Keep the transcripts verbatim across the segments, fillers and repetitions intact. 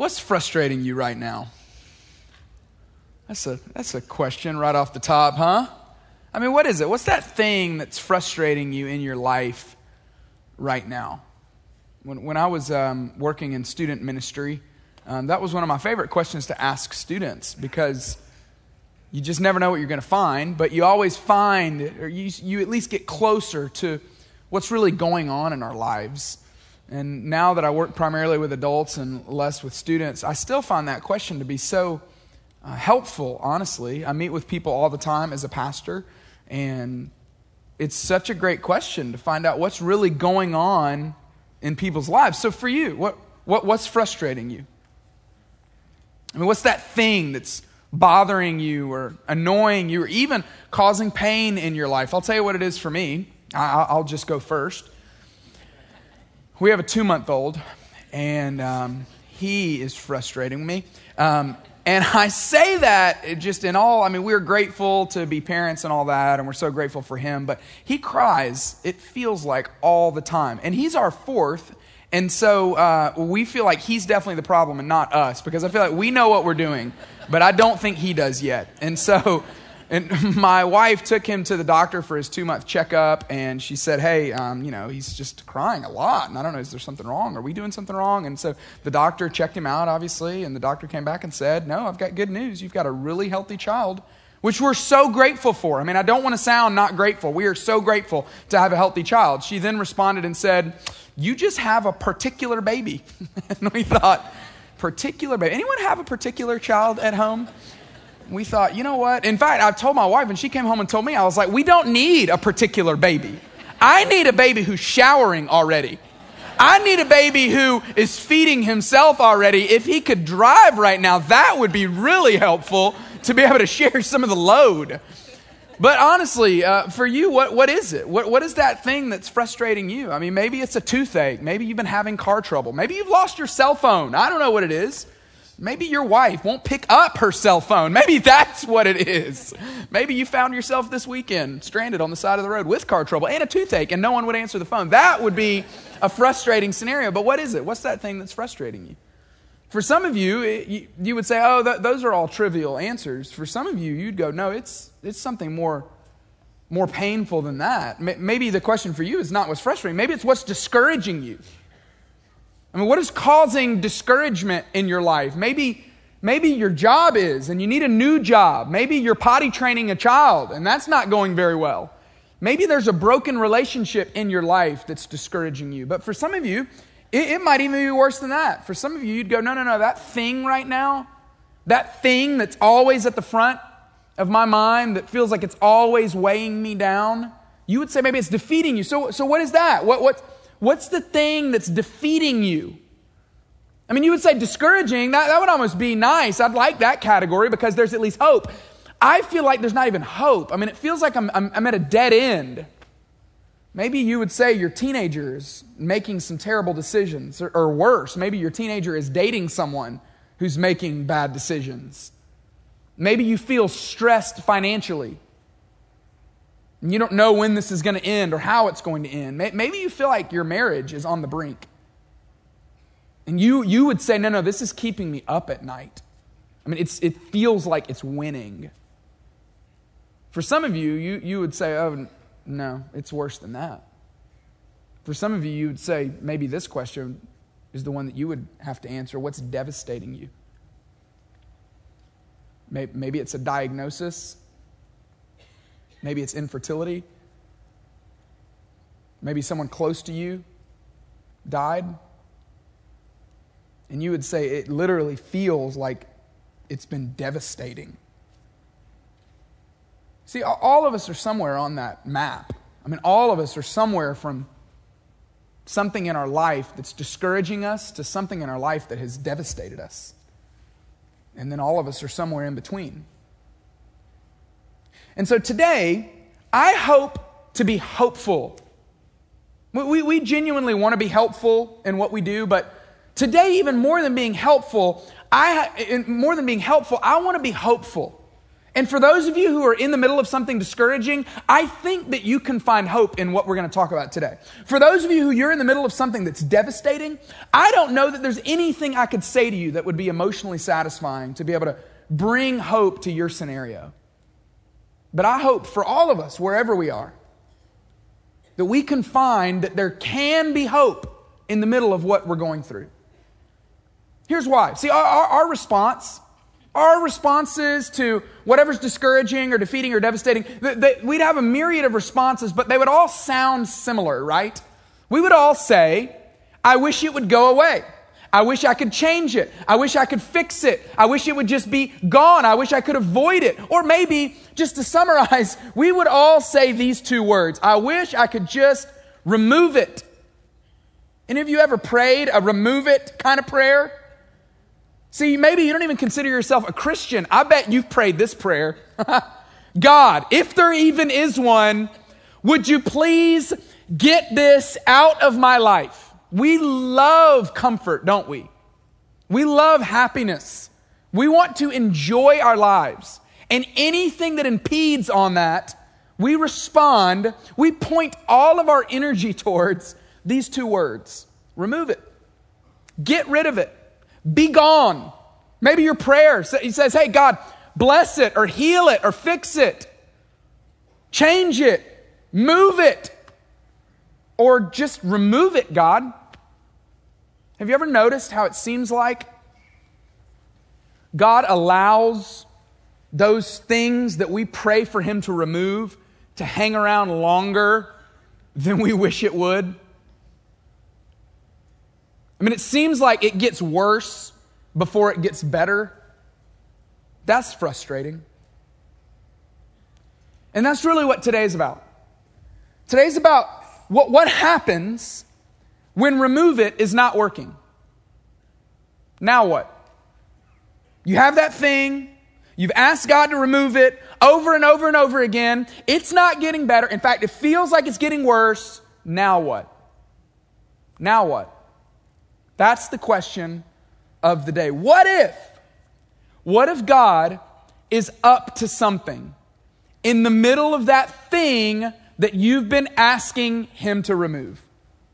What's frustrating you right now? That's a that's a question right off the top, huh? I mean, what is it? What's that thing that's frustrating you in your life right now? When when I was um, working in student ministry, um, that was one of my favorite questions to ask students, because you just never know what you're going to find, but you always find, or you you at least get closer to what's really going on in our lives. And now that I work primarily with adults and less with students, I still find that question to be so uh, helpful, honestly. I meet with people all the time as a pastor, and it's such a great question to find out what's really going on in people's lives. So for you, what what what's frustrating you? I mean, what's that thing that's bothering you or annoying you or even causing pain in your life? I'll tell you what it is for me. I, I'll just go first. We have a two-month-old, and um, he is frustrating me. Um, and I say that just in all, I mean, we're grateful to be parents and all that, and we're so grateful for him, but he cries, it feels like, all the time. And he's our fourth, and so uh, we feel like he's definitely the problem and not us, because I feel like we know what we're doing, but I don't think he does yet. And so... And my wife took him to the doctor for his two-month checkup, and she said, hey, um, you know, he's just crying a lot, and I don't know, is there something wrong? Are we doing something wrong? And so the doctor checked him out, obviously, and the doctor came back and said, no, I've got good news. You've got a really healthy child, which we're so grateful for. I mean, I don't want to sound not grateful. We are so grateful to have a healthy child. She then responded and said, you just have a particular baby. And we thought, particular baby? Anyone have a particular child at home? We thought, you know what? In fact, I told my wife, and she came home and told me, I was like, we don't need a particular baby. I need a baby who's showering already. I need a baby who is feeding himself already. If he could drive right now, that would be really helpful to be able to share some of the load. But honestly, uh, for you, what what is it? What What is that thing that's frustrating you? I mean, maybe it's a toothache. Maybe you've been having car trouble. Maybe you've lost your cell phone. I don't know what it is. Maybe your wife won't pick up her cell phone. Maybe that's what it is. Maybe you found yourself this weekend stranded on the side of the road with car trouble and a toothache, and no one would answer the phone. That would be a frustrating scenario. But what is it? What's that thing that's frustrating you? For some of you, it, you, you would say, oh, th- those are all trivial answers. For some of you, you'd go, no, it's it's something more, more painful than that. M- maybe the question for you is not what's frustrating. Maybe it's what's discouraging you. I mean, what is causing discouragement in your life? Maybe, maybe your job is, and you need a new job. Maybe you're potty training a child, and that's not going very well. Maybe there's a broken relationship in your life that's discouraging you. But for some of you, it, it might even be worse than that. For some of you, you'd go, no, no, no, that thing right now, that thing that's always at the front of my mind, that feels like it's always weighing me down, you would say maybe it's defeating you. So, so what is that? What, what? What's the thing that's defeating you? I mean, you would say discouraging. That, that would almost be nice. I'd like that category because there's at least hope. I feel like there's not even hope. I mean, it feels like I'm, I'm, I'm at a dead end. Maybe you would say your teenager is making some terrible decisions, or, or worse, maybe your teenager is dating someone who's making bad decisions. Maybe you feel stressed financially. And you don't know when this is going to end or how it's going to end. Maybe you feel like your marriage is on the brink. And you you would say, no, no, this is keeping me up at night. I mean, it's it feels like it's winning. For some of you, you, you would say, oh, no, it's worse than that. For some of you, you would say, maybe this question is the one that you would have to answer. What's devastating you? Maybe it's a diagnosis. Maybe it's infertility. Maybe someone close to you died. And you would say it literally feels like it's been devastating. See, all of us are somewhere on that map. I mean, all of us are somewhere from something in our life that's discouraging us to something in our life that has devastated us. And then all of us are somewhere in between. And so today, I hope to be hopeful. We, we genuinely want to be helpful in what we do, but today, even more than being helpful, I more than being helpful, I want to be hopeful. And for those of you who are in the middle of something discouraging, I think that you can find hope in what we're going to talk about today. For those of you who you're in the middle of something that's devastating, I don't know that there's anything I could say to you that would be emotionally satisfying to be able to bring hope to your scenario. But I hope for all of us, wherever we are, that we can find that there can be hope in the middle of what we're going through. Here's why. See, our, our, our response... Our responses to whatever's discouraging or defeating or devastating, th- th- we'd have a myriad of responses, but they would all sound similar, right? We would all say, I wish it would go away. I wish I could change it. I wish I could fix it. I wish it would just be gone. I wish I could avoid it. Or maybe, just to summarize, we would all say these two words. I wish I could just remove it. Any of you ever prayed a remove it kind of prayer? See, maybe you don't even consider yourself a Christian. I bet you've prayed this prayer. God, if there even is one, would you please get this out of my life? We love comfort, don't we? We love happiness. We want to enjoy our lives. And anything that impedes on that, we respond, we point all of our energy towards these two words. Remove it. Get rid of it. Be gone. Maybe your prayer says, hey, God, bless it or heal it or fix it. Change it. Move it. Or just remove it, God. Have you ever noticed how it seems like God allows those things that we pray for Him to remove to hang around longer than we wish it would? I mean, it seems like it gets worse before it gets better. That's frustrating. And that's really what today's about. Today's about what, what happens when remove it is not working. Now what? You have that thing. You've asked God to remove it over and over and over again. It's not getting better. In fact, it feels like it's getting worse. Now what? Now what? That's the question of the day. What if, what if God is up to something in the middle of that thing that you've been asking Him to remove?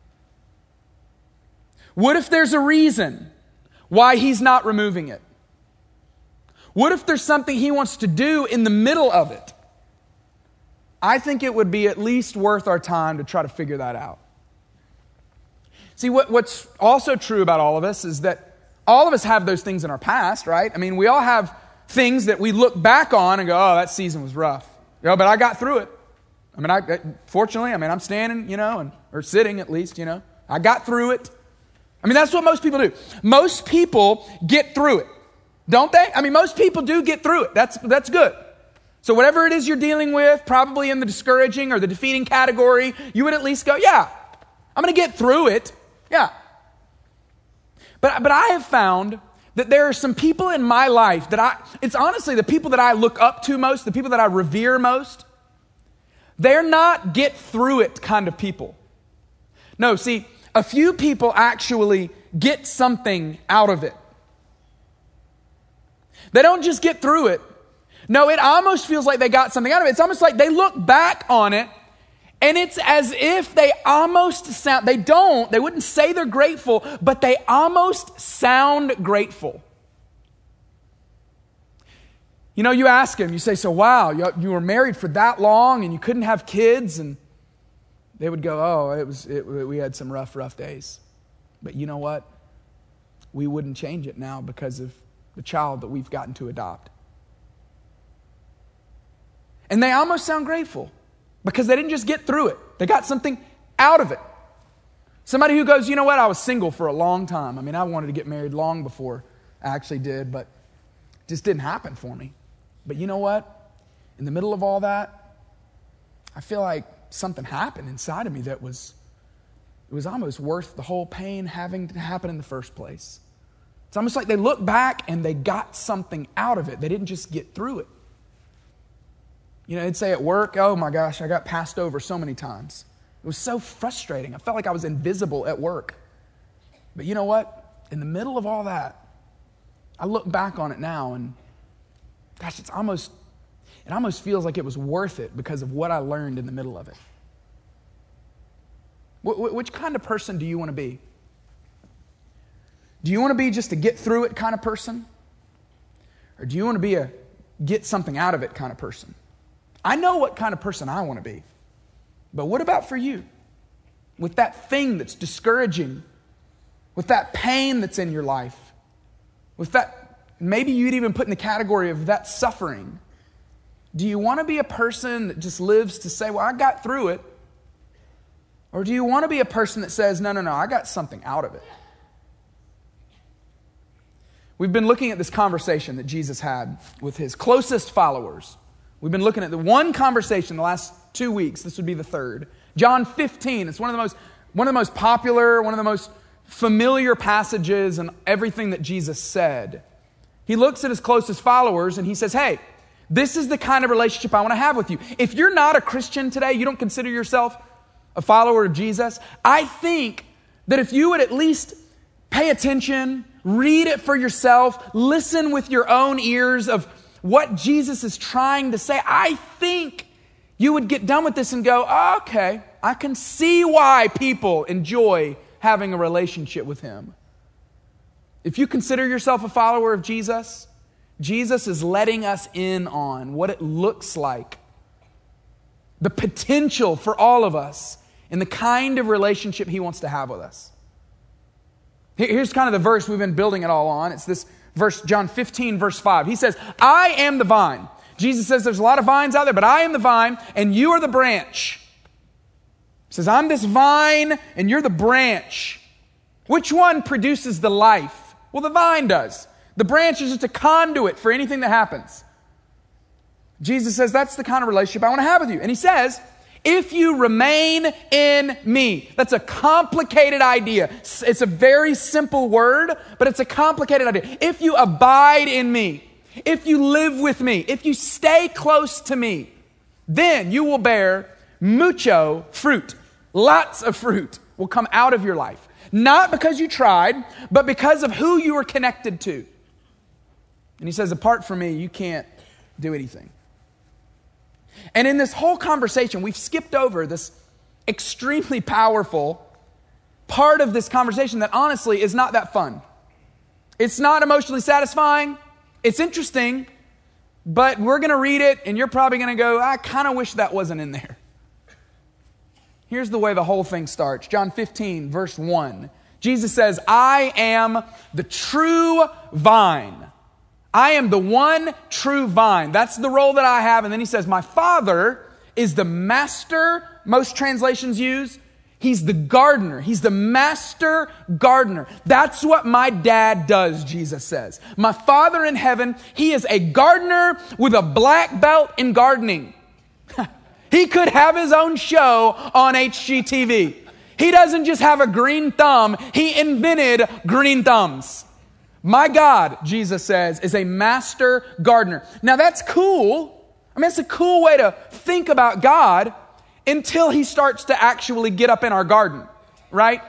What if there's a reason why He's not removing it? What if there's something He wants to do in the middle of it? I think it would be at least worth our time to try to figure that out. See, what, what's also true about all of us is that all of us have those things in our past, right? I mean, we all have things that we look back on and go, oh, that season was rough. You know, but I got through it. I mean, I, fortunately, I mean, I'm standing, you know, and or sitting at least, you know. I got through it. I mean, that's what most people do. Most people get through it, don't they? I mean, most people do get through it. That's that's good. So whatever it is you're dealing with, probably in the discouraging or the defeating category, you would at least go, yeah, I'm going to get through it. Yeah. But, but I have found that there are some people in my life that I, it's honestly the people that I look up to most, the people that I revere most. They're not get through it kind of people. No, see, a few people actually get something out of it. They don't just get through it. No, it almost feels like they got something out of it. It's almost like they look back on it and it's as if they almost sound, they don't, they wouldn't say they're grateful, but they almost sound grateful. You know, you ask them, you say, so wow, you, you were married for that long and you couldn't have kids? And they would go, oh, it was, it, we had some rough, rough days. But you know what? We wouldn't change it now because of the child that we've gotten to adopt. And they almost sound grateful because they didn't just get through it. They got something out of it. Somebody who goes, you know what? I was single for a long time. I mean, I wanted to get married long before I actually did, but it just didn't happen for me. But you know what? In the middle of all that, I feel like something happened inside of me that was, it was almost worth the whole pain having to happen in the first place. It's almost like they look back and they got something out of it. They didn't just get through it. You know, they'd say at work, oh my gosh, I got passed over so many times. It was so frustrating. I felt like I was invisible at work. But you know what? In the middle of all that, I look back on it now and gosh, it's almost it almost feels like it was worth it because of what I learned in the middle of it. Wh- which kind of person do you want to be? Do you want to be just a get through it kind of person? Or do you want to be a get something out of it kind of person? I know what kind of person I want to be. But what about for you? With that thing that's discouraging, with that pain that's in your life, with that, maybe you'd even put in the category of that suffering. Do you want to be a person that just lives to say, well, I got through it? Or do you want to be a person that says, no, no, no, I got something out of it? We've been looking at this conversation that Jesus had with his closest followers. We've been looking at the one conversation the last two weeks. This would be the third. John fifteen. It's one of the most, one of the most popular, one of the most familiar passages and everything that Jesus said. He looks at his closest followers and he says, hey, this is the kind of relationship I want to have with you. If you're not a Christian today, you don't consider yourself a follower of Jesus, I think that if you would at least pay attention, read it for yourself, listen with your own ears of what Jesus is trying to say, I think you would get done with this and go, oh, okay, I can see why people enjoy having a relationship with him. If you consider yourself a follower of Jesus, Jesus is letting us in on what it looks like, the potential for all of us in the kind of relationship he wants to have with us. Here's kind of the verse we've been building it all on. It's this verse, John fifteen, verse five. He says, I am the vine. Jesus says there's a lot of vines out there, but I am the vine and you are the branch. He says, I'm this vine and you're the branch. Which one produces the life? Well, the vine does. The branch is just a conduit for anything that happens. Jesus says, that's the kind of relationship I want to have with you. And he says, if you remain in me. That's a complicated idea. It's a very simple word, but it's a complicated idea. If you abide in me, if you live with me, if you stay close to me, then you will bear mucho fruit. Lots of fruit will come out of your life. Not because you tried, but because of who you are connected to. And he says, apart from me, you can't do anything. And in this whole conversation, we've skipped over this extremely powerful part of this conversation that honestly is not that fun. It's not emotionally satisfying. It's interesting, but we're going to read it and you're probably going to go, I kind of wish that wasn't in there. Here's the way the whole thing starts. John fifteen, verse one. Jesus says, I am the true vine. I am the one true vine. That's the role that I have. And then he says, my Father is the master, most translations use. He's the gardener. He's the master gardener. That's what my dad does, Jesus says. My Father in heaven, he is a gardener with a black belt in gardening. He could have his own show on H G T V. He doesn't just have a green thumb. He invented green thumbs. My God, Jesus says, is a master gardener. Now that's cool. I mean, it's a cool way to think about God until he starts to actually get up in our garden, right?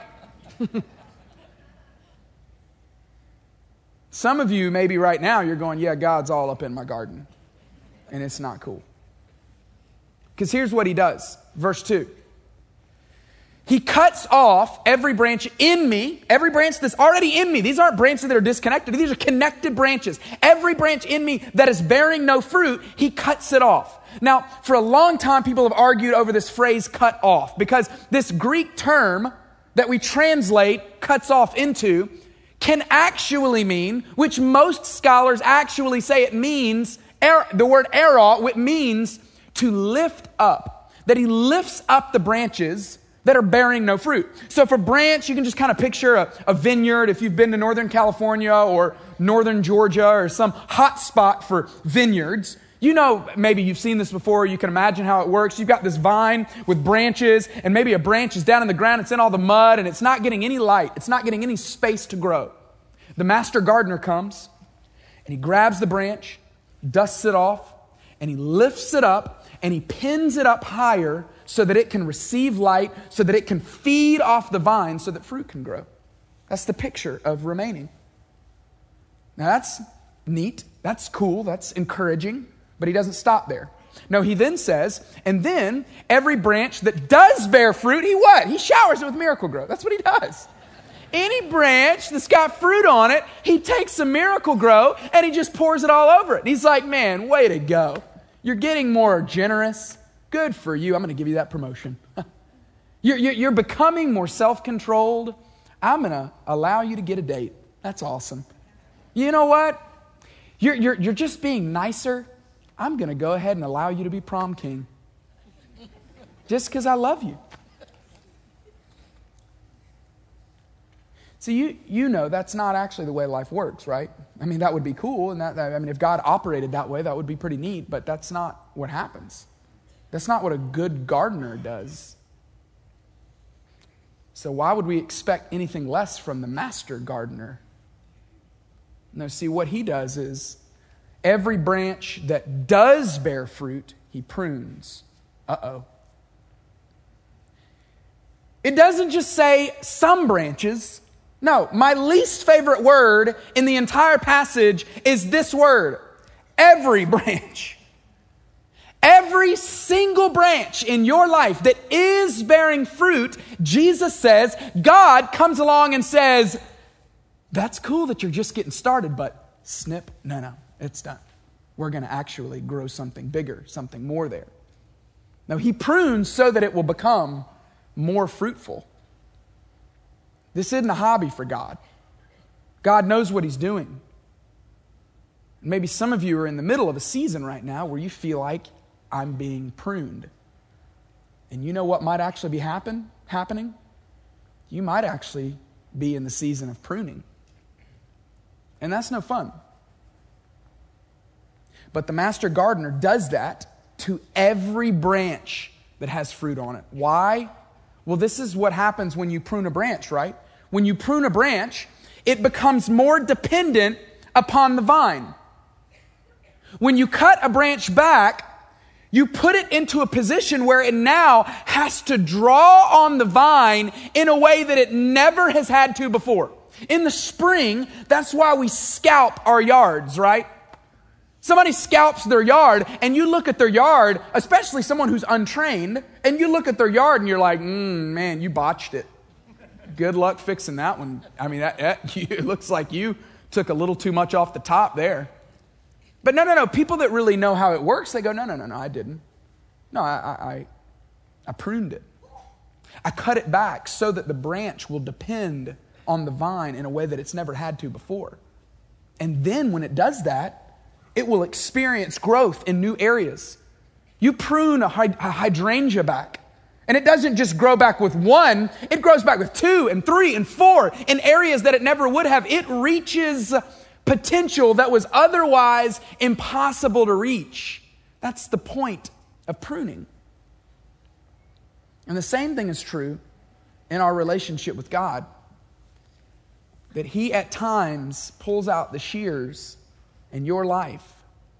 Some of you, maybe right now, you're going, yeah, God's all up in my garden. And it's not cool. Because here's what he does. Verse two. He cuts off every branch in me, every branch that's already in me. These aren't branches that are disconnected. These are connected branches. Every branch in me that is bearing no fruit, he cuts it off. Now, for a long time, people have argued over this phrase cut off because this Greek term that we translate cuts off into can actually mean, which most scholars actually say it means, the word era, which means to lift up. That he lifts up the branches that are bearing no fruit. So for branch, you can just kind of picture a, a vineyard if you've been to Northern California or Northern Georgia or some hot spot for vineyards. You know, maybe you've seen this before. You can imagine how it works. You've got this vine with branches, and maybe a branch is down in the ground. It's in all the mud, and it's not getting any light. It's not getting any space to grow. The master gardener comes, and he grabs the branch, dusts it off, and he lifts it up, and he pins it up higher so that it can receive light, so that it can feed off the vine, so that fruit can grow. That's the picture of remaining. Now that's neat. That's cool. That's encouraging. But he doesn't stop there. No, he then says, and then every branch that does bear fruit, he what? He showers it with Miracle-Gro. That's what he does. Any branch that's got fruit on it, he takes some Miracle-Gro and he just pours it all over it. And he's like, man, way to go. You're getting more generous. Good for you. I'm going to give you that promotion. you're, you're becoming more self-controlled. I'm going to allow you to get a date. That's awesome. You know what? You're, you're, you're just being nicer. I'm going to go ahead and allow you to be prom king. Just because I love you. See, you, you know that's not actually the way life works, right? I mean, that would be cool. And that, that I mean, if God operated that way, that would be pretty neat. But that's not what happens. That's not what a good gardener does. So why would we expect anything less from the master gardener? No, see, what he does is every branch that does bear fruit, he prunes. Uh-oh. It doesn't just say some branches. No, my least favorite word in the entire passage is this word. Every branch. Every single branch in your life that is bearing fruit, Jesus says, God comes along and says, that's cool that you're just getting started, but snip, no, no, it's done. We're going to actually grow something bigger, something more there. Now, he prunes so that it will become more fruitful. This isn't a hobby for God. God knows what he's doing. Maybe some of you are in the middle of a season right now where you feel like I'm being pruned. And you know what might actually be happen, happening? You might actually be in the season of pruning. And that's no fun. But the master gardener does that to every branch that has fruit on it. Why? Well, this is what happens when you prune a branch, right? When you prune a branch, it becomes more dependent upon the vine. When you cut a branch back, you put it into a position where it now has to draw on the vine in a way that it never has had to before. In the spring, that's why we scalp our yards, right? Somebody scalps their yard and you look at their yard, especially someone who's untrained, and you look at their yard and you're like, mm, man, you botched it. Good luck fixing that one. I mean, that, that, it looks like you took a little too much off the top there. But no, no, no. People that really know how it works, they go, no, no, no, no, I didn't. No, I, I, I pruned it. I cut it back so that the branch will depend on the vine in a way that it's never had to before. And then when it does that, it will experience growth in new areas. You prune a, hyd- a hydrangea back, and it doesn't just grow back with one, it grows back with two and three and four in areas that it never would have. It reaches potential that was otherwise impossible to reach. That's the point of pruning. And the same thing is true in our relationship with God. That he at times pulls out the shears in your life.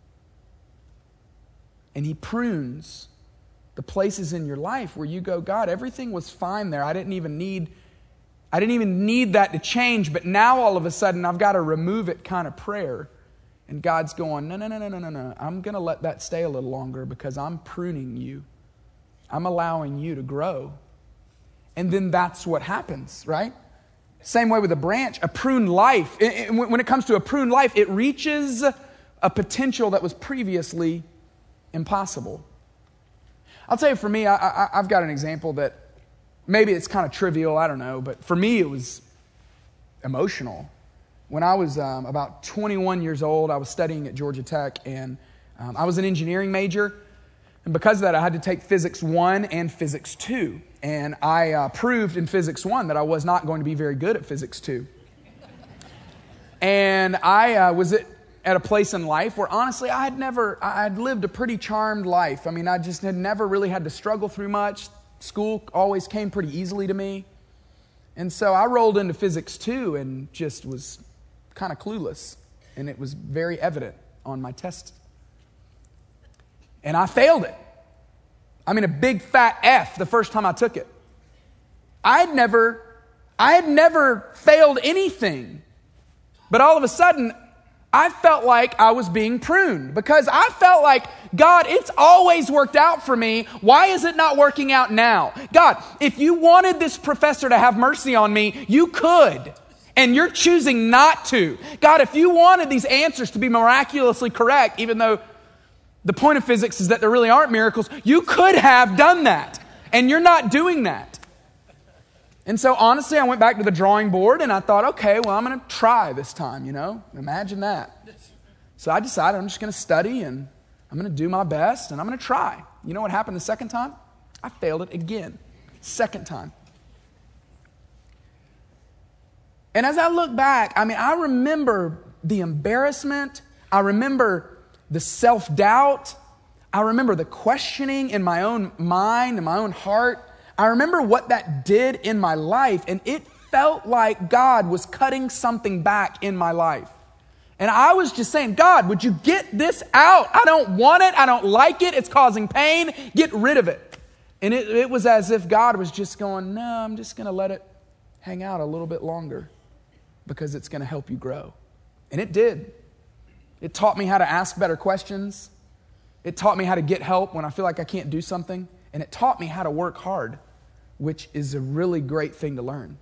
And he prunes the places in your life where you go, God, everything was fine there. I didn't even need I didn't even need that to change, but now all of a sudden I've got to remove it kind of prayer. And God's going, no, no, no, no, no, no, no. I'm going to let that stay a little longer because I'm pruning you. I'm allowing you to grow. And then that's what happens, right? Same way with a branch, a pruned life. It, it, when it comes to a pruned life, it reaches a potential that was previously impossible. I'll tell you, for me, I, I, I've got an example that maybe it's kind of trivial, I don't know, but for me it was emotional. When I was um, about twenty-one years old, I was studying at Georgia Tech, and um, I was an engineering major. And because of that, I had to take Physics one and Physics two. And I uh, proved in Physics one that I was not going to be very good at Physics two. And I uh, was at, at a place in life where, honestly, I had never, I had lived a pretty charmed life. I mean, I just had never really had to struggle through much. School always came pretty easily to me. And so I rolled into Physics two and just was kind of clueless. And it was very evident on my test. And I failed it. I mean, a big fat F the first time I took it. I had never, I had never failed anything. But all of a sudden, I felt like I was being pruned because I felt like, God, it's always worked out for me. Why is it not working out now? God, if you wanted this professor to have mercy on me, you could. And you're choosing not to. God, if you wanted these answers to be miraculously correct, even though the point of physics is that there really aren't miracles, you could have done that. And you're not doing that. And so honestly, I went back to the drawing board and I thought, okay, well, I'm going to try this time, you know? Imagine that. So I decided I'm just going to study and I'm going to do my best and I'm going to try. You know what happened the second time? I failed it again. Second time. And as I look back, I mean, I remember the embarrassment. I remember the self-doubt. I remember the questioning in my own mind and my own heart. I remember what that did in my life, and it felt like God was cutting something back in my life. And I was just saying, God, would you get this out? I don't want it. I don't like it. It's causing pain. Get rid of it. And it, it was as if God was just going, no, I'm just going to let it hang out a little bit longer because it's going to help you grow. And it did. It taught me how to ask better questions. It taught me how to get help when I feel like I can't do something. And it taught me how to work hard, which is a really great thing to learn.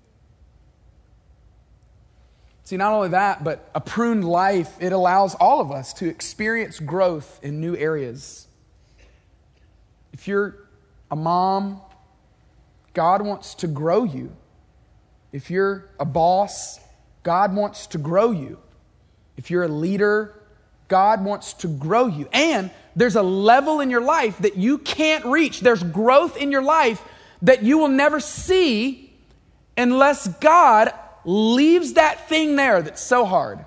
See, not only that, but a pruned life, it allows all of us to experience growth in new areas. If you're a mom, God wants to grow you. If you're a boss, God wants to grow you. If you're a leader, God wants to grow you. And there's a level in your life that you can't reach. There's growth in your life that you will never see unless God leaves that thing there that's so hard.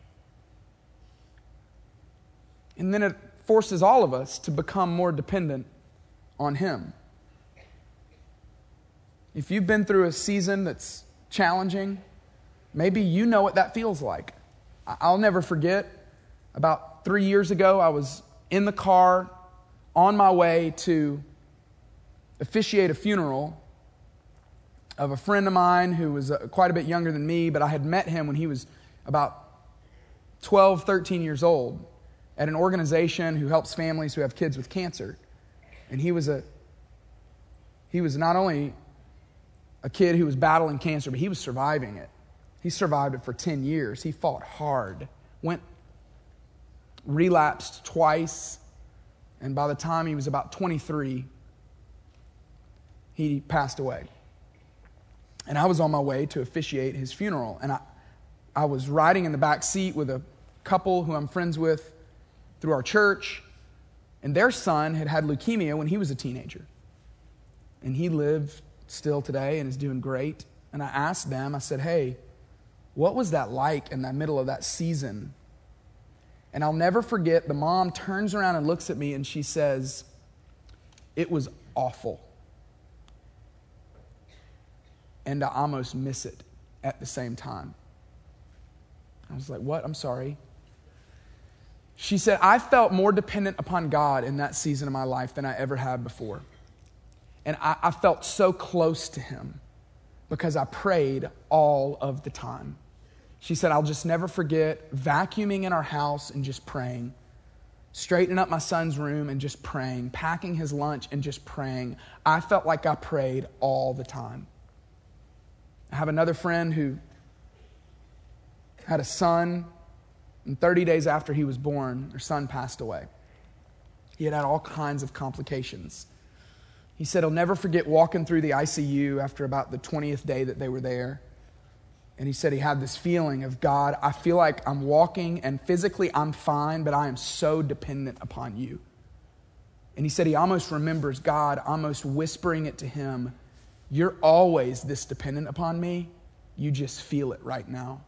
And then it forces all of us to become more dependent on Him. If you've been through a season that's challenging, maybe you know what that feels like. I'll never forget, about three years ago, I was in the car on my way to officiate a funeral of a friend of mine who was uh, quite a bit younger than me, but I had met him when he was about twelve, thirteen years old at an organization who helps families who have kids with cancer. And he was a he was not only a kid who was battling cancer, but he was surviving it. He survived it for ten years. He fought hard, went relapsed twice, and by the time he was about twenty-three, he passed away. And I was on my way to officiate his funeral, and I, I was riding in the back seat with a couple who I'm friends with through our church, and their son had had leukemia when he was a teenager. And he lived still today and is doing great. And I asked them, I said, hey, what was that like in the middle of that season? And I'll never forget, the mom turns around and looks at me and she says, it was awful. And I almost miss it at the same time. I was like, what? I'm sorry. She said, I felt more dependent upon God in that season of my life than I ever had before. And I, I felt so close to Him because I prayed all of the time. She said, I'll just never forget vacuuming in our house and just praying, straightening up my son's room and just praying, packing his lunch and just praying. I felt like I prayed all the time. I have another friend who had a son, and thirty days after he was born, their son passed away. He had had all kinds of complications. He said he'll never forget walking through the I C U after about the twentieth day that they were there. And he said he had this feeling of, God, I feel like I'm walking and physically I'm fine, but I am so dependent upon you. And he said he almost remembers God almost whispering it to him, you're always this dependent upon me. You just feel it right now.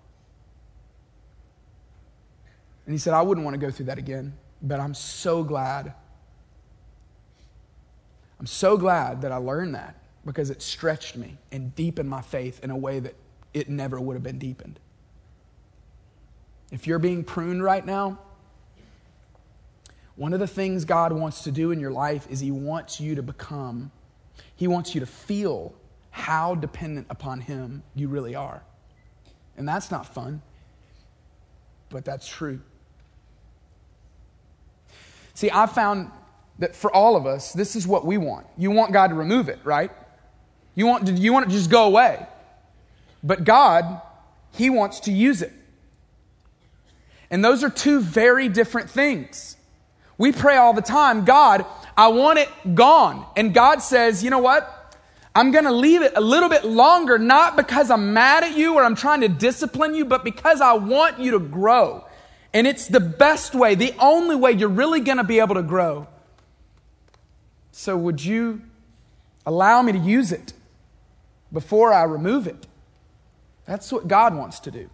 And he said, I wouldn't want to go through that again, but I'm so glad. I'm so glad that I learned that because it stretched me and deepened my faith in a way that it never would have been deepened. If you're being pruned right now, one of the things God wants to do in your life is He wants you to become, He wants you to feel how dependent upon Him you really are. And that's not fun. but that's true. See, I've found that for all of us, this is what we want. You want God to remove it, right? You want, you want it to just go away. But God, He wants to use it. And those are two very different things. We pray all the time, God, I want it gone. And God says, you know what? I'm going to leave it a little bit longer, not because I'm mad at you or I'm trying to discipline you, but because I want you to grow. And it's the best way, the only way you're really going to be able to grow. So would you allow me to use it before I remove it? That's what God wants to do.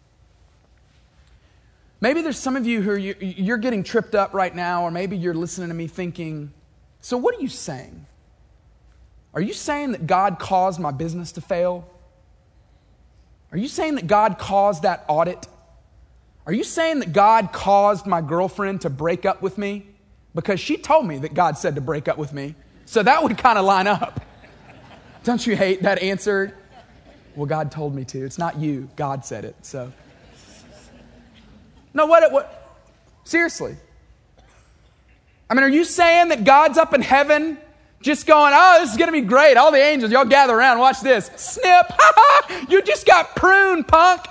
Maybe there's some of you who are, you're getting tripped up right now, or maybe you're listening to me thinking, so what are you saying? Are you saying that God caused my business to fail? Are you saying that God caused that audit? Are you saying that God caused my girlfriend to break up with me? Because she told me that God said to break up with me. So that would kind of line up. Don't you hate that answer? Well, God told me to. It's not you. God said it. So, no, what, what? Seriously. I mean, are you saying that God's up in heaven just going, oh, this is going to be great. All the angels, y'all gather around. Watch this. Snip. You just got pruned, punk.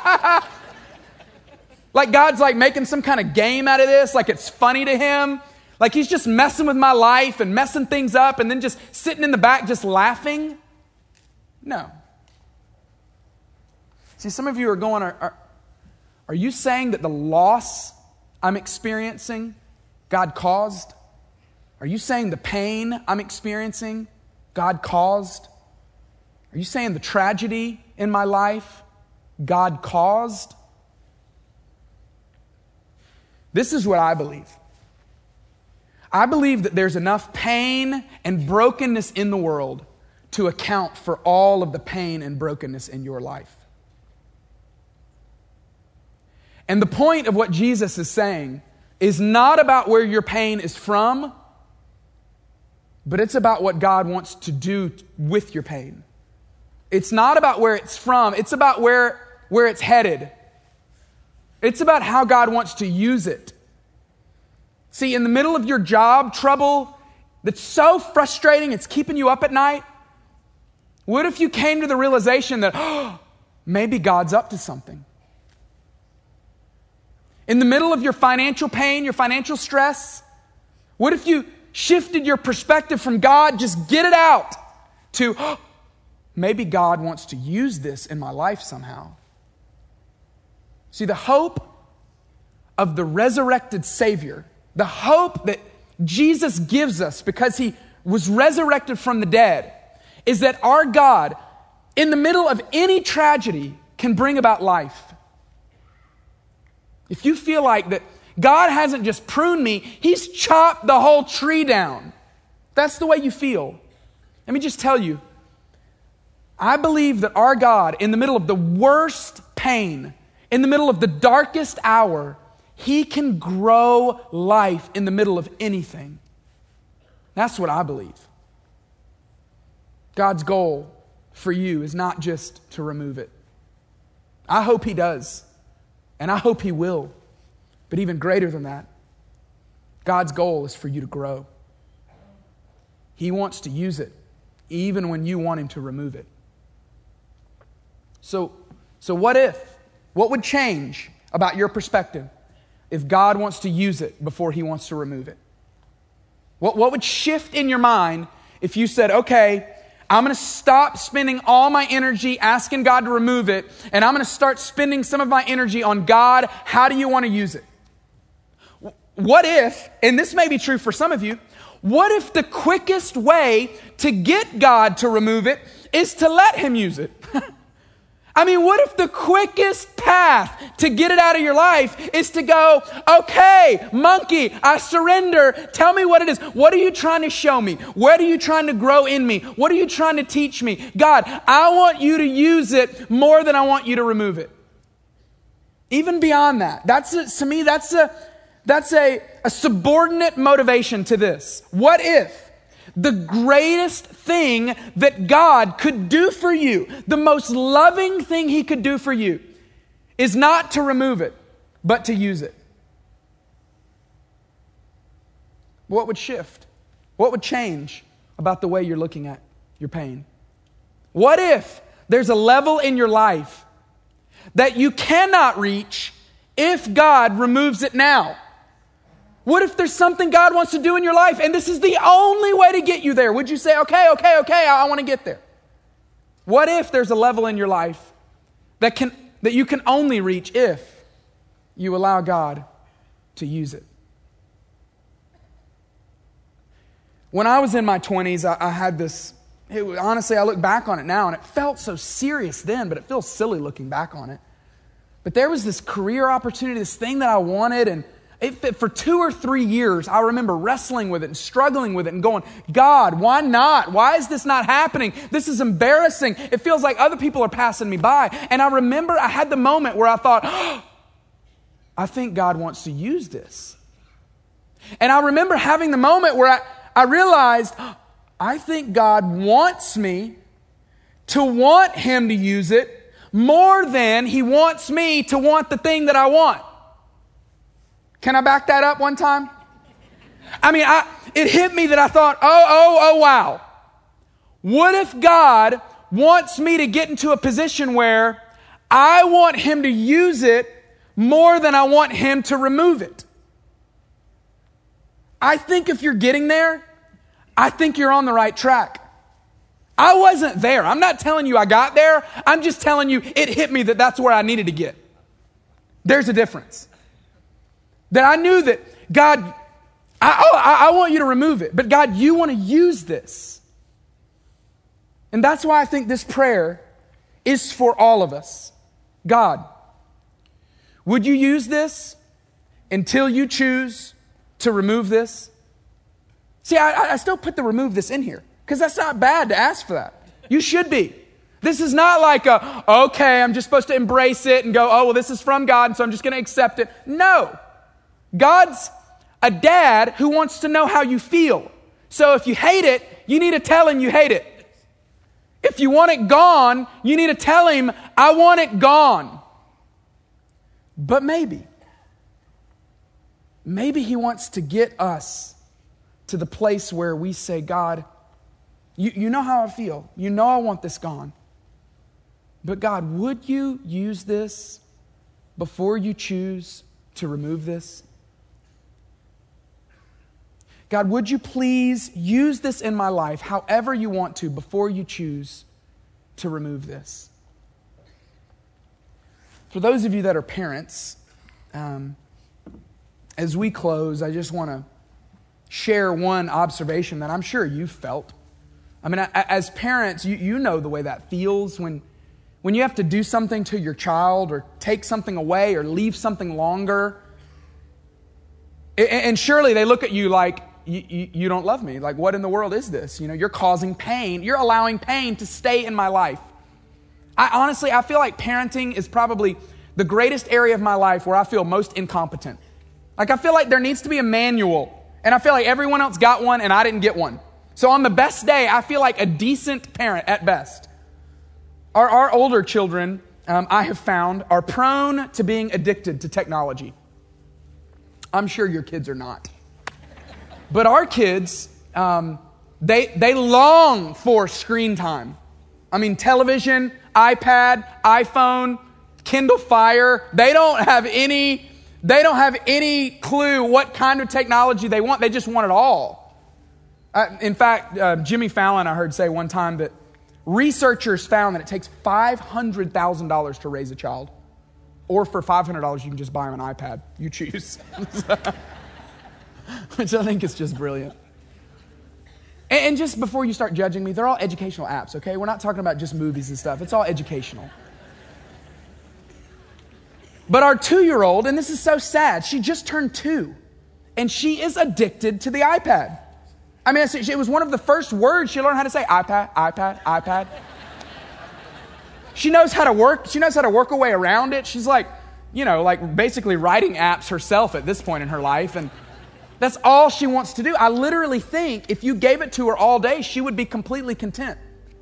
Like God's like making some kind of game out of this. Like it's funny to him. Like he's just messing with my life and messing things up and then just sitting in the back just laughing. No. See, some of you are going, are, are, are you saying that the loss I'm experiencing, God caused? Are you saying the pain I'm experiencing, God caused? Are you saying the tragedy in my life, God caused? This is what I believe. I believe that there's enough pain and brokenness in the world to account for all of the pain and brokenness in your life. And the point of what Jesus is saying is not about where your pain is from, but it's about what God wants to do with your pain. It's not about where it's from. It's about where, where it's headed. It's about how God wants to use it. See, in the middle of your job trouble that's so frustrating, it's keeping you up at night, what if you came to the realization that, oh, maybe God's up to something? In the middle of your financial pain, your financial stress, what if you shifted your perspective from God, just get it out, to oh, maybe God wants to use this in my life somehow? See, the hope of the resurrected Savior, the hope that Jesus gives us because He was resurrected from the dead, is that our God, in the middle of any tragedy, can bring about life. If you feel like that God hasn't just pruned me, He's chopped the whole tree down. That's the way you feel. Let me just tell you, I believe that our God, in the middle of the worst pain, in the middle of the darkest hour, He can grow life in the middle of anything. That's what I believe. God's goal for you is not just to remove it. I hope He does. And I hope He will. But even greater than that, God's goal is for you to grow. He wants to use it, even when you want Him to remove it. So, so what if? What would change about your perspective if God wants to use it before He wants to remove it? What, what would shift in your mind if you said, okay, I'm going to stop spending all my energy asking God to remove it, and I'm going to start spending some of my energy on God, how do you want to use it? What if, and this may be true for some of you, what if the quickest way to get God to remove it is to let Him use it? I mean, what if the quickest path to get it out of your life is to go, okay, monkey, I surrender. Tell me what it is. What are you trying to show me? What are you trying to grow in me? What are you trying to teach me? God, I want you to use it more than I want you to remove it. Even beyond that, that's a, to me, that's a, that's a, a subordinate motivation to this. What if the greatest thing that God could do for you, the most loving thing He could do for you, is not to remove it, but to use it? What would shift? What would change about the way you're looking at your pain? What if there's a level in your life that you cannot reach if God removes it now? What if there's something God wants to do in your life and this is the only way to get you there? Would you say, okay, okay, okay, I, I want to get there? What if there's a level in your life that can that you can only reach if you allow God to use it? When I was in my twenties, I, I had this, it, honestly, I look back on it now and it felt so serious then, but it feels silly looking back on it. But there was this career opportunity, this thing that I wanted, and it, for two or three years, I remember wrestling with it and struggling with it and going, God, why not? Why is this not happening? This is embarrassing. It feels like other people are passing me by. And I remember I had the moment where I thought, oh, I think God wants to use this. And I remember having the moment where I, I realized, oh, I think God wants me to want Him to use it more than He wants me to want the thing that I want. Can I back that up one time? I mean, I, it hit me that I thought, oh, oh, oh, wow. What if God wants me to get into a position where I want Him to use it more than I want Him to remove it? I think if you're getting there, I think you're on the right track. I wasn't there. I'm not telling you I got there. I'm just telling you it hit me that that's where I needed to get. There's a difference. That I knew that, God, I, I, I want you to remove it. But God, you want to use this. And that's why I think this prayer is for all of us. God, would you use this until you choose to remove this? See, I, I still put the remove this in here because that's not bad to ask for that. You should be. This is not like a, okay, I'm just supposed to embrace it and go, oh, well, this is from God, and so I'm just going to accept it. No. God's a dad who wants to know how you feel. So if you hate it, you need to tell Him you hate it. If you want it gone, you need to tell Him, I want it gone. But maybe, maybe He wants to get us to the place where we say, God, you, you know how I feel. You know I want this gone. But God, would you use this before you choose to remove this? God, would you please use this in my life however you want to before you choose to remove this? For those of you that are parents, um, as we close, I just want to share one observation that I'm sure you've felt. I mean, as parents, you, you know the way that feels when, when you have to do something to your child or take something away or leave something longer. And surely they look at you like, You, you, you don't love me. Like, what in the world is this? You know, you're causing pain. You're allowing pain to stay in my life. I honestly, I feel like parenting is probably the greatest area of my life where I feel most incompetent. Like, I feel like there needs to be a manual. And I feel like everyone else got one and I didn't get one. So on the best day, I feel like a decent parent at best. Our, our older children, um, I have found, are prone to being addicted to technology. I'm sure your kids are not. But our kids, um, they they long for screen time. I mean, television, iPad, iPhone, Kindle Fire. They don't have any. They don't have any clue what kind of technology they want. They just want it all. Uh, in fact, uh, Jimmy Fallon, I heard say one time that researchers found that it takes five hundred thousand dollars to raise a child, or for five hundred dollars you can just buy them an iPad. You choose. Which I think is just brilliant. And, and just before you start judging me, they're all educational apps, okay? We're not talking about just movies and stuff. It's all educational. But our two-year-old, and this is so sad, she just turned two, and she is addicted to the iPad. I mean, it was one of the first words she learned how to say, iPad, iPad, iPad. She knows how to work. She knows how to work her way around it. She's like, you know, like basically writing apps herself at this point in her life, and that's all she wants to do. I literally think if you gave it to her all day, she would be completely content.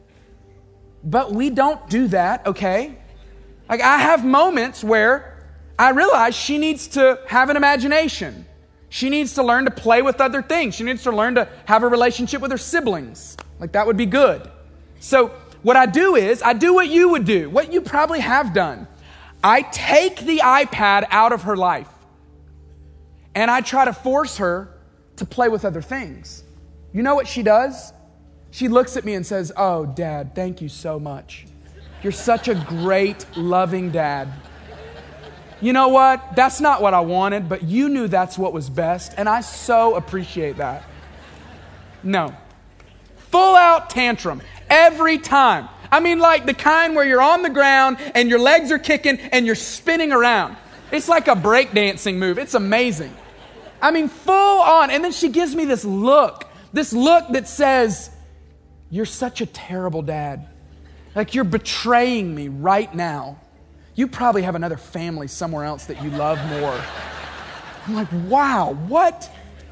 But we don't do that, okay? Like, I have moments where I realize she needs to have an imagination. She needs to learn to play with other things. She needs to learn to have a relationship with her siblings. Like, that would be good. So what I do is, I do what you would do, what you probably have done. I take the iPad out of her life, and I try to force her to play with other things. You know what she does? She looks at me and says, "Oh, Dad, thank you so much. You're such a great, loving dad. You know what? That's not what I wanted, but you knew that's what was best, and I so appreciate that." No. Full out tantrum every time. I mean, like the kind where you're on the ground and your legs are kicking and you're spinning around. It's like a breakdancing move. It's amazing. I mean, full on. And then she gives me this look, this look that says, "You're such a terrible dad. Like, you're betraying me right now. You probably have another family somewhere else that you love more." I'm like, wow, what?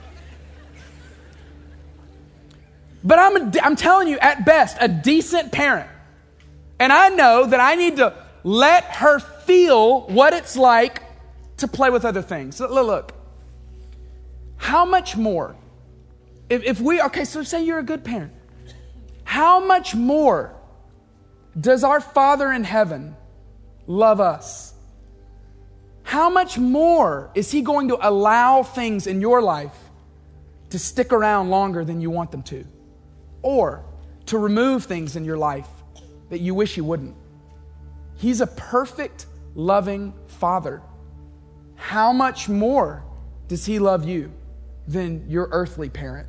But I'm, a, I'm telling you, at best, a decent parent. And I know that I need to let her feel what it's like to play with other things. So look, how much more, if, if we, okay, so say you're a good parent. How much more does our Father in heaven love us? How much more is He going to allow things in your life to stick around longer than you want them to? Or to remove things in your life that you wish He wouldn't? He's a perfect, loving Father. How much more does He love you than your earthly parent?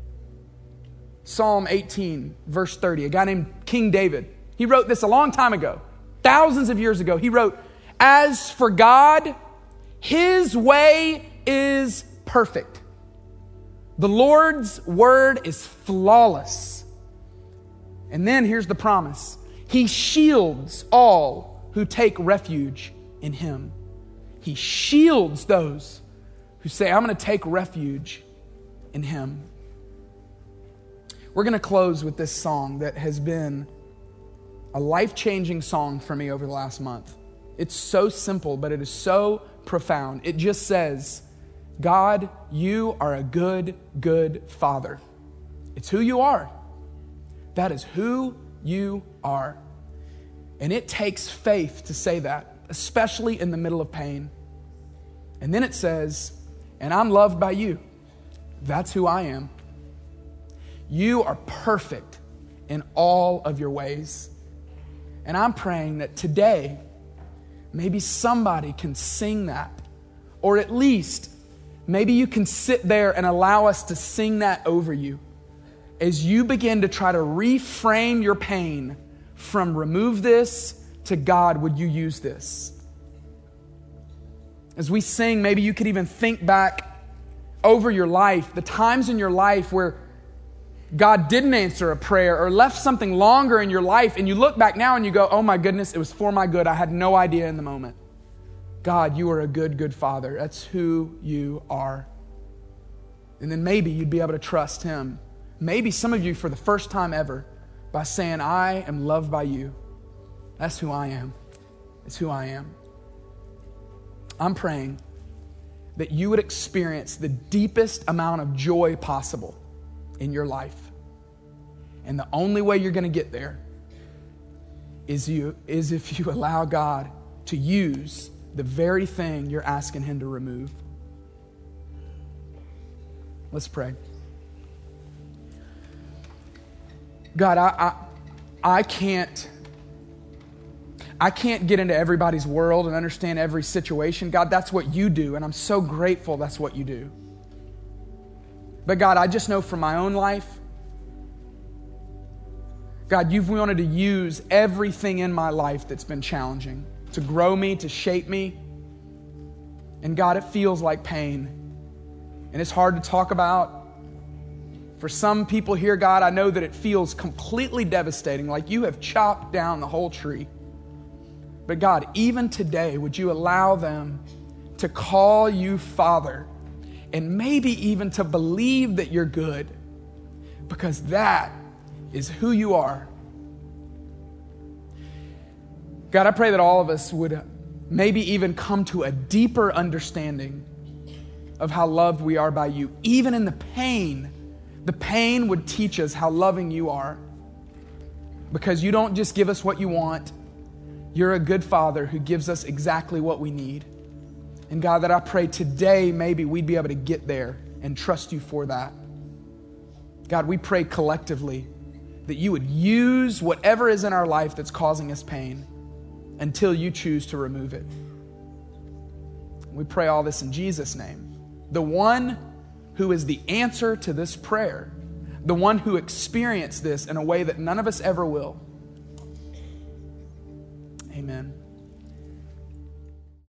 Psalm eighteen, verse thirty, a guy named King David, he wrote this a long time ago, thousands of years ago. He wrote, "As for God, His way is perfect. The Lord's word is flawless." And then here's the promise. He shields all who take refuge in Him. He shields those who say, "I'm going to take refuge in Him." We're going to close with this song that has been a life-changing song for me over the last month. It's so simple, but it is so profound. It just says, "God, you are a good, good Father." It's who you are. That is who you are. And it takes faith to say that, especially in the middle of pain. And then it says, "And I'm loved by you." That's who I am. You are perfect in all of your ways. And I'm praying that today, maybe somebody can sing that. Or at least, maybe you can sit there and allow us to sing that over you as you begin to try to reframe your pain from "remove this" to "God, would you use this?" As we sing, maybe you could even think back over your life, the times in your life where God didn't answer a prayer or left something longer in your life, and you look back now and you go, "Oh my goodness, it was for my good. I had no idea in the moment." God, you are a good, good Father. That's who you are. And then maybe you'd be able to trust Him. Maybe some of you for the first time ever by saying, "I am loved by you." That's who I am. It's who I am. I'm praying that you would experience the deepest amount of joy possible in your life. And the only way you're going to get there is you is if you allow God to use the very thing you're asking Him to remove. Let's pray. God, I, I I can't I can't get into everybody's world and understand every situation. God, that's what you do, and I'm so grateful that's what you do. But God, I just know from my own life, God, you've wanted to use everything in my life that's been challenging to grow me, to shape me. And God, it feels like pain. And it's hard to talk about. For some people here, God, I know that it feels completely devastating, like you have chopped down the whole tree. But God, even today, would you allow them to call you Father, and maybe even to believe that you're good, because that is who you are. God, I pray that all of us would maybe even come to a deeper understanding of how loved we are by you. Even in the pain, the pain would teach us how loving you are. Because you don't just give us what you want. You're a good Father who gives us exactly what we need. And God, that I pray today maybe we'd be able to get there and trust you for that. God, we pray collectively that you would use whatever is in our life that's causing us pain until you choose to remove it. We pray all this in Jesus' name. The one who is the answer to this prayer, the one who experienced this in a way that none of us ever will. Amen.